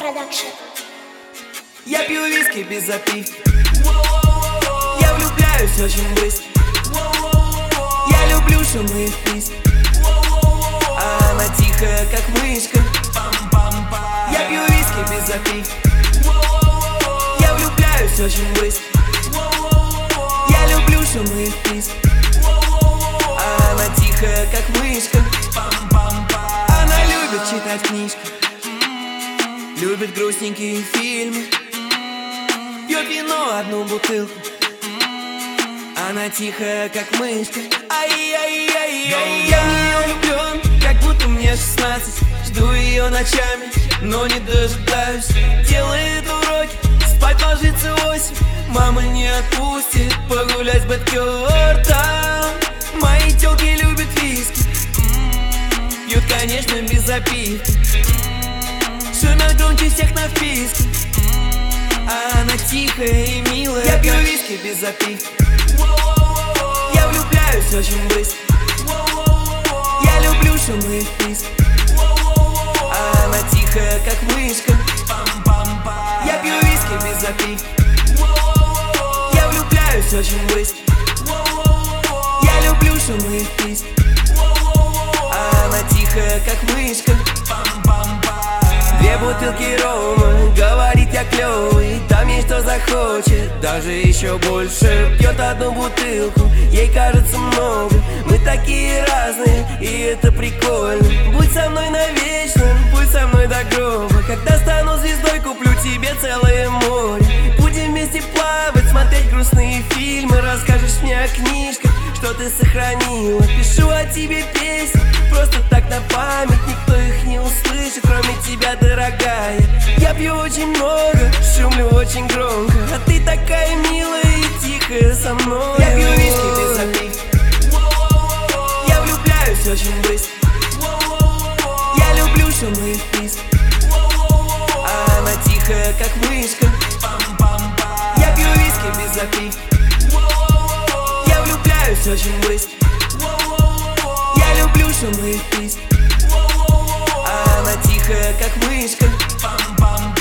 Production. Я пью виски без запивки. Я влюбляюсь очень быстро. Я люблю шумные вписки, а она тихая, как мышка. Я пью виски без запивки. Я влюбляюсь очень быстро. Я люблю шумные вписки, а она тихая, как мышка. Она любит читать книжки, любит грустненькие фильмы, пьет вино одну бутылку. Она тихая, как мышка. Ай-яй-яй-яй. Я в нее влюблен, как будто мне 16. Жду ее ночами, но не дожидаюсь. Делает уроки, спать ложится 8. Мама не отпустит погулять с бэдкёртом. Мои тёлки любят виски, пьют, конечно, без запивки, шумят громче всех на вписке, а она тихая и милая. Я пью виски без запивки. Я влюбляюсь очень быстро. Я люблю шумные вписки, а она тихая, как мышка. Я пью виски без запивки. Я влюбляюсь очень быстро. Я люблю шумные вписки, а она тихая, как мышка. Две бутылки рома, говорит, я клёвый, там ей что захочет, даже еще больше. Пьет одну бутылку, ей кажется много. Мы такие разные, и это прикольно. Будь со мной навечно, будь со мной до гроба. Когда стану звездой, куплю тебе целое море. Будем вместе плавать, смотреть грустные фильмы. Расскажешь мне о книжках, что ты сохранила. Пишу о тебе песни, просто так на память. Никто их не услышит, кроме тебя, дорогая. Я пью очень много, шумлю очень громко, а ты такая милая и тихая со мной. Я пью виски без запивки. Я влюбляюсь очень быстро. Я люблю шумные вписки, а она тихая, как мышка. Я пью виски без запивки. Я влюбляюсь очень быстро. Я люблю шумные вписки, а она тихая, как мышка.